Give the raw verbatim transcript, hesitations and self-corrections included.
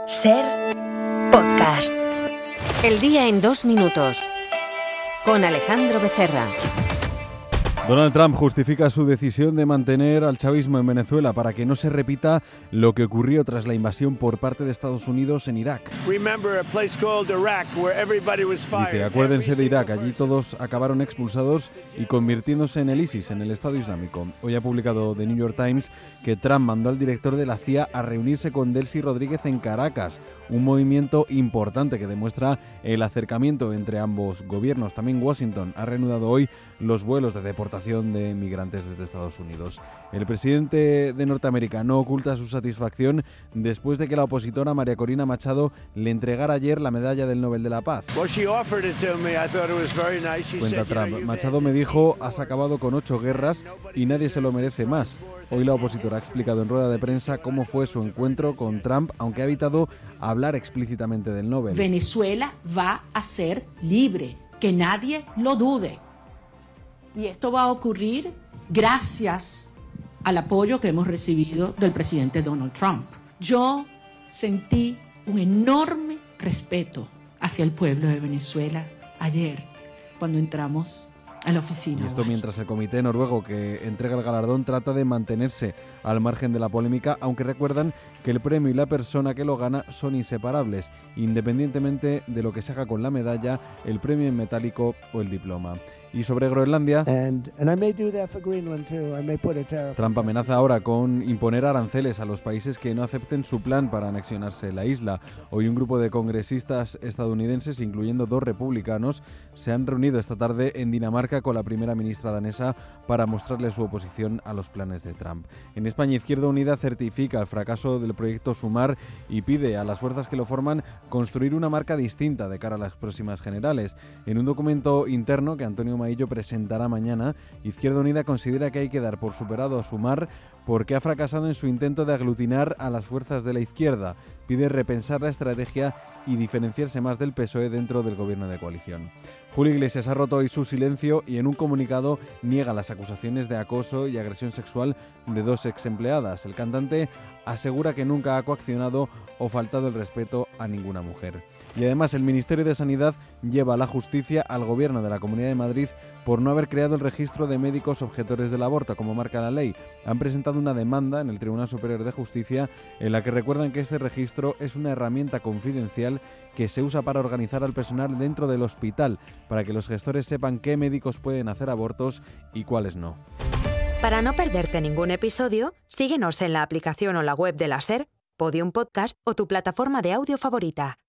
Ser podcast. El día en dos minutos. Con Alejandro Becerra. Donald Trump justifica su decisión de mantener al chavismo en Venezuela para que no se repita lo que ocurrió tras la invasión por parte de Estados Unidos en Irak. Dice, acuérdense de Irak, allí todos acabaron expulsados y convirtiéndose en el ISIS, en el Estado Islámico. Hoy ha publicado The New York Times que Trump mandó al director de la C I A a reunirse con Delcy Rodríguez en Caracas, un movimiento importante que demuestra el acercamiento entre ambos gobiernos. También Washington ha reanudado hoy los vuelos de deportación de migrantes desde Estados Unidos. El presidente de Norteamérica no oculta su satisfacción después de que la opositora María Corina Machado le entregara ayer la medalla del Nobel de la Paz. Cuenta Trump, Machado me dijo, has acabado con ocho guerras y nadie se lo merece más. Hoy la opositora ha explicado en rueda de prensa cómo fue su encuentro con Trump, aunque ha evitado hablar explícitamente del Nobel. Venezuela va a ser libre, que nadie lo dude. Y esto va a ocurrir gracias al apoyo que hemos recibido del presidente Donald Trump. Yo sentí un enorme respeto hacia el pueblo de Venezuela ayer, cuando entramos a la oficina. Y esto mientras el comité noruego que entrega el galardón trata de mantenerse al margen de la polémica, aunque recuerdan que el premio y la persona que lo gana son inseparables, independientemente de lo que se haga con la medalla, el premio en metálico o el diploma. Y sobre Groenlandia, and, and I may do that for Greenland too. I may put a tariff. Trump amenaza ahora con imponer aranceles a los países que no acepten su plan para anexionarse la isla. Hoy un grupo de congresistas estadounidenses, incluyendo dos republicanos, se han reunido esta tarde en Dinamarca con la primera ministra danesa para mostrarle su oposición a los planes de Trump. En España, Izquierda Unida certifica el fracaso del proyecto Sumar y pide a las fuerzas que lo forman construir una marca distinta de cara a las próximas generales. En un documento interno que Antonio Maillo presentará mañana, Izquierda Unida considera que hay que dar por superado a Sumar porque ha fracasado en su intento de aglutinar a las fuerzas de la izquierda. Pide repensar la estrategia y diferenciarse más del P S O E dentro del gobierno de coalición. Julio Iglesias ha roto hoy su silencio y en un comunicado niega las acusaciones de acoso y agresión sexual de dos ex empleadas. El cantante asegura que nunca ha coaccionado o faltado el respeto a ninguna mujer. Y además el Ministerio de Sanidad lleva a la justicia al Gobierno de la Comunidad de Madrid por no haber creado el registro de médicos objetores del aborto, como marca la ley. Han presentado una demanda en el Tribunal Superior de Justicia en la que recuerdan que este registro es una herramienta confidencial que se usa para organizar al personal dentro del hospital, para que los gestores sepan qué médicos pueden hacer abortos y cuáles no. Para no perderte ningún episodio, síguenos en la aplicación o la web de la SER, Podium Podcast o tu plataforma de audio favorita.